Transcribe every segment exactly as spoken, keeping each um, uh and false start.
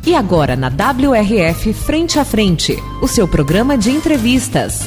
E agora na W R F Frente a Frente, o seu programa de entrevistas.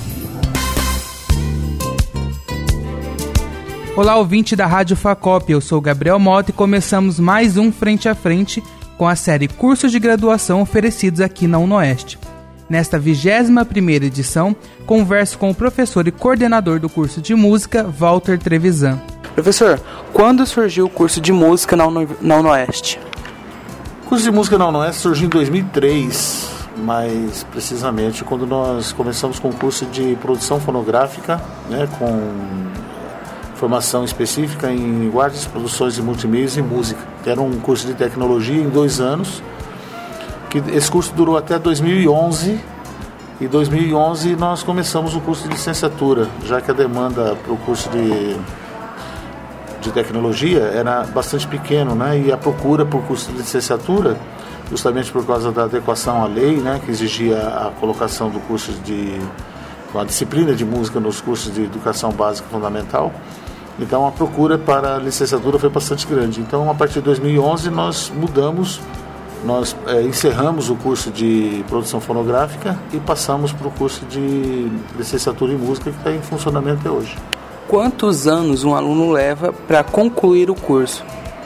Olá, ouvinte da Rádio Facop, eu sou Gabriel Mota e começamos mais um Frente a Frente com a série Cursos de Graduação oferecidos aqui na UNOeste. Nesta vigésima primeira edição, converso com o professor e coordenador do curso de música, Walter Trevisan. Professor, quando surgiu o curso de música na, Uno, na UNOeste? O curso de música na UNOeste surgiu em dois mil e três, mais precisamente quando nós começamos com o curso de produção fonográfica, né, com formação específica em linguagens, produções de multimeios e música. Era um curso de tecnologia em dois anos, que esse curso durou até dois mil e onze, e em dois mil e onze nós começamos o curso de licenciatura, já que a demanda para o curso de, de tecnologia era bastante pequeno, né? E a procura por curso de licenciatura, justamente por causa da adequação à lei, né? Que exigia a colocação do curso de, a disciplina de música nos cursos de educação básica fundamental. Então a procura para a licenciatura foi bastante grande. Então a partir de dois mil e onze nós mudamos, nós é, encerramos o curso de produção fonográfica e passamos para o curso de licenciatura em música, que está em funcionamento até hoje. Quantos anos um aluno leva para concluir o curso?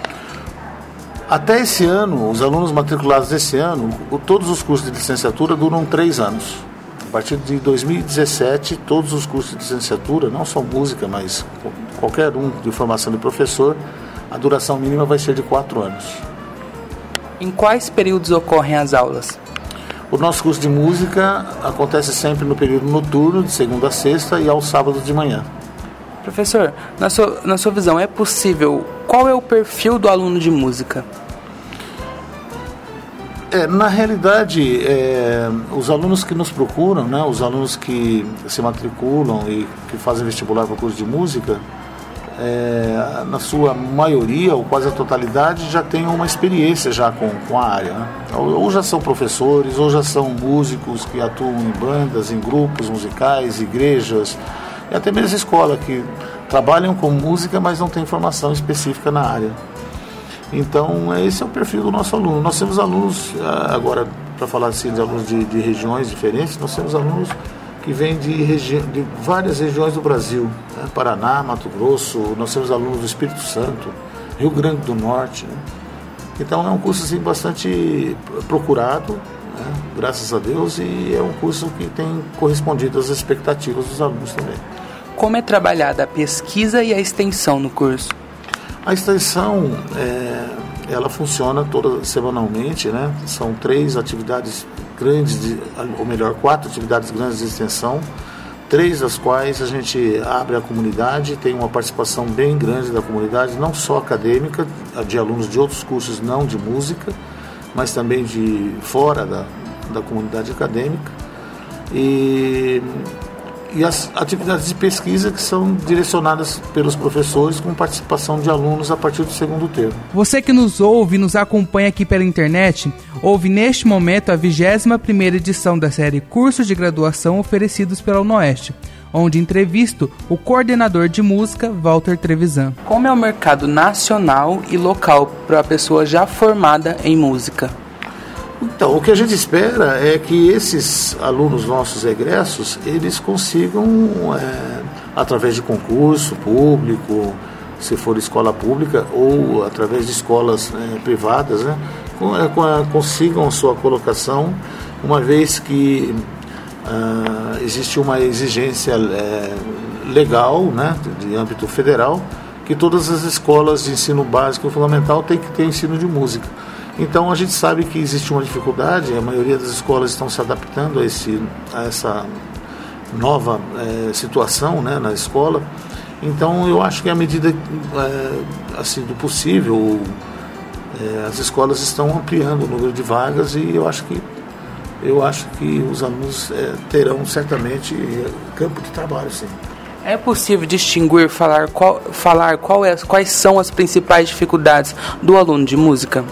Até esse ano, os alunos matriculados desse ano, todos os cursos de licenciatura duram três anos. A partir de dois mil e dezessete, todos os cursos de licenciatura, não só música, mas qualquer um de formação de professor, a duração mínima vai ser de quatro anos. Em quais períodos ocorrem as aulas? O nosso curso de música acontece sempre no período noturno, de segunda a sexta, e aos sábados de manhã. Professor, na sua, na sua visão, é possível, qual é o perfil do aluno de música? É, na realidade, é, os alunos que nos procuram, né, os alunos que se matriculam e que fazem vestibular para o curso de música, é, na sua maioria, ou quase a totalidade, já tem uma experiência já com, com a área. Né? Ou, ou já são professores, ou já são músicos que atuam em bandas, em grupos musicais, igrejas, e até mesmo escola, que trabalham com música, mas não têm formação específica na área. Então, esse é o perfil do nosso aluno. Nós temos alunos, agora, para falar assim, de alunos de, de regiões diferentes, nós temos alunos que vêm de, regi- de várias regiões do Brasil, né? Paraná, Mato Grosso, nós temos alunos do Espírito Santo, Rio Grande do Norte. Né? Então, é um curso assim, bastante procurado, né? Graças a Deus, e é um curso que tem correspondido às expectativas dos alunos também. Como é trabalhada a pesquisa e a extensão no curso? A extensão, é, ela funciona toda semanalmente, né? São três atividades grandes, de, ou melhor, quatro atividades grandes de extensão, três das quais a gente abre à comunidade, tem uma participação bem grande da comunidade, não só acadêmica, de alunos de outros cursos não de música, mas também de fora da, da comunidade acadêmica. E... E as atividades de pesquisa que são direcionadas pelos professores com participação de alunos a partir do segundo termo. Você que nos ouve e nos acompanha aqui pela internet, ouve neste momento a vigésima primeira edição da série Cursos de Graduação oferecidos pela UNOeste, onde entrevisto o coordenador de música, Walter Trevisan. Como é o mercado nacional e local para a pessoa já formada em música? Então, o que a gente espera é que esses alunos nossos egressos, eles consigam, é, através de concurso público, se for escola pública, ou através de escolas é, privadas, né, consigam a sua colocação, uma vez que ah, existe uma exigência é, legal, né, de âmbito federal, que todas as escolas de ensino básico e fundamental têm que ter ensino de música. Então a gente sabe que existe uma dificuldade, a maioria das escolas estão se adaptando a, esse, a essa nova é, situação, né, na escola. Então eu acho que à medida é, assim, do possível, é, as escolas estão ampliando o número de vagas e eu acho que, eu acho que os alunos é, terão certamente campo de trabalho, sim. É possível distinguir, falar, qual, falar qual é, quais são as principais dificuldades do aluno de música?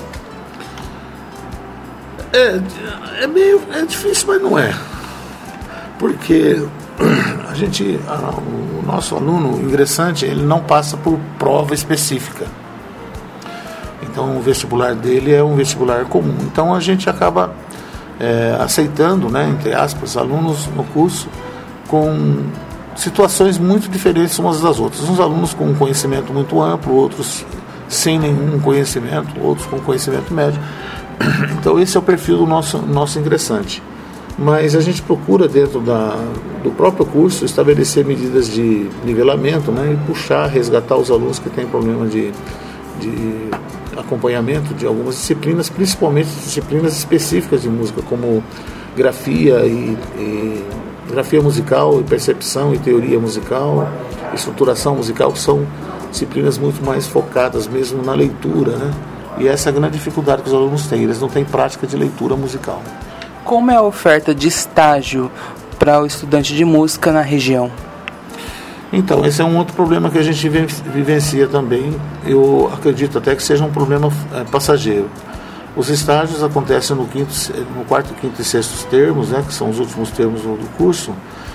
É, é meio é difícil, mas não é. Porque a gente, a, o nosso aluno ingressante, ele não passa por prova específica. Então o vestibular dele é um vestibular comum. Então a gente acaba é, aceitando, né, entre aspas, alunos no curso com situações muito diferentes umas das outras. Uns alunos com um conhecimento muito amplo, outros sem nenhum conhecimento, outros com conhecimento médio. Então esse é o perfil do nosso, nosso ingressante. Mas a gente procura dentro da, do próprio curso estabelecer medidas de nivelamento, né, e puxar, resgatar os alunos que têm problema de, de acompanhamento de algumas disciplinas, principalmente disciplinas específicas de música, como grafia e, e grafia musical, e percepção e teoria musical, estruturação musical, que são disciplinas muito mais focadas mesmo na leitura, né? E essa é a grande dificuldade que os alunos têm, eles não têm prática de leitura musical. Como é a oferta de estágio para o estudante de música na região? Então, esse é um outro problema que a gente vivencia também. Eu acredito até que seja um problema é, passageiro. Os estágios acontecem no, quinto, no quarto, quinto e sexto termos, né, que são os últimos termos do curso,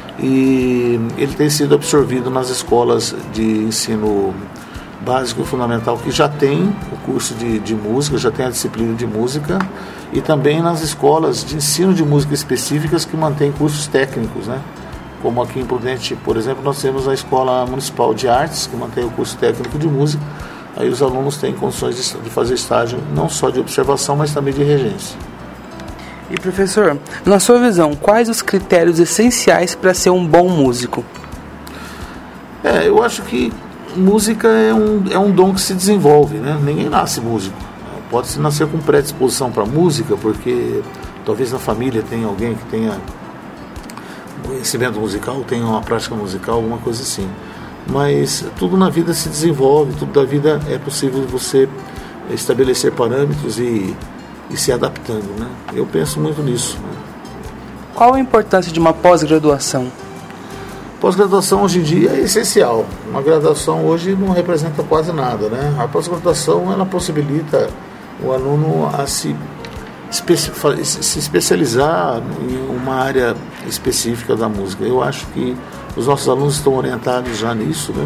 e ele tem sido absorvido nas escolas de ensino básico e fundamental, que já tem o curso de, de música, já tem a disciplina de música, e também nas escolas de ensino de música específicas que mantêm cursos técnicos, né? Como aqui em Prudente, por exemplo, nós temos a Escola Municipal de Artes, que mantém o curso técnico de música. Aí os alunos têm condições de, de fazer estágio não só de observação, mas também de regência. E professor, na sua visão, quais os critérios essenciais para ser um bom músico? É, eu acho que música é um, é um dom que se desenvolve, né? Ninguém nasce músico. Pode-se nascer com predisposição para música, porque talvez na família tenha alguém que tenha conhecimento musical, tenha uma prática musical, alguma coisa assim. Mas tudo na vida se desenvolve, tudo da vida é possível você estabelecer parâmetros e, e se adaptando, né? Eu penso muito nisso, né? Qual a importância de uma pós-graduação? Pós-graduação hoje em dia é essencial. Uma graduação hoje não representa quase nada, né? A pós-graduação, ela possibilita o aluno a se, especi- se especializar em uma área específica da música. Eu acho que os nossos alunos estão orientados já nisso, né?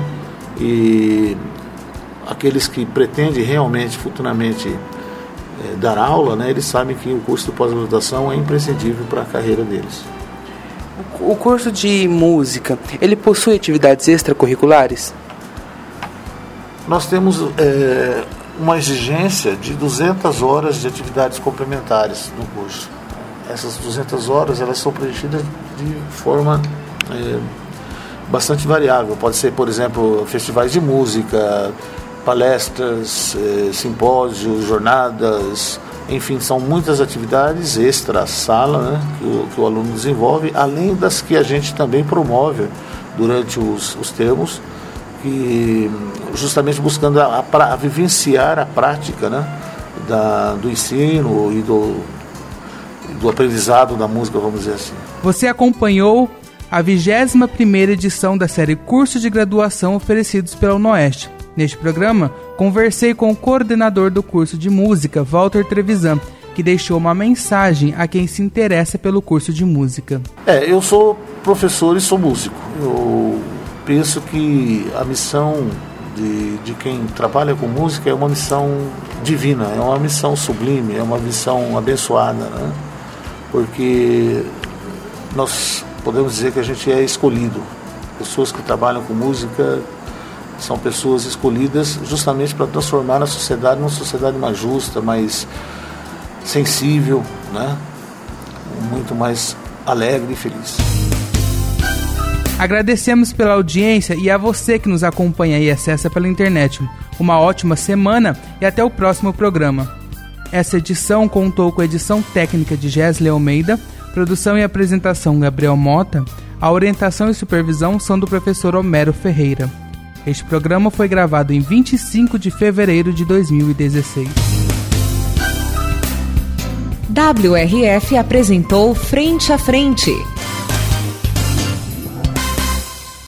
E aqueles que pretendem realmente, futuramente, é, dar aula, né? Eles sabem que o curso de pós-graduação é imprescindível para a carreira deles. O curso de música, ele possui atividades extracurriculares? Nós temos é, uma exigência de duzentas horas de atividades complementares no curso. Essas duzentas horas, elas são preenchidas de forma é, bastante variável. Pode ser, por exemplo, festivais de música, palestras, é, simpósios, jornadas. Enfim, são muitas atividades extra-sala, né, que, o, que o aluno desenvolve, além das que a gente também promove durante os, os termos, que, justamente buscando a, a, a vivenciar a prática, né, da, do ensino e do, do aprendizado da música, vamos dizer assim. Você acompanhou a vigésima primeira edição da série Curso de Graduação oferecidos pela UNOeste. Neste programa, conversei com o coordenador do curso de música, Walter Trevisan, que deixou uma mensagem a quem se interessa pelo curso de música. É, eu sou professor e sou músico. Eu penso que a missão de, de quem trabalha com música é uma missão divina, é uma missão sublime, é uma missão abençoada, né? Porque nós podemos dizer que a gente é escolhido. Pessoas que trabalham com música são pessoas escolhidas justamente para transformar a sociedade numa sociedade mais justa, mais sensível, né? Muito mais alegre e feliz. Agradecemos pela audiência e a você que nos acompanha e acessa pela internet. Uma ótima semana e até o próximo programa. Essa edição contou com a edição técnica de Gesley Almeida, produção e apresentação Gabriel Mota, a orientação e supervisão são do professor Homero Ferreira. Este programa foi gravado em vinte e cinco de fevereiro de dois mil e dezesseis. W R F apresentou Frente a Frente.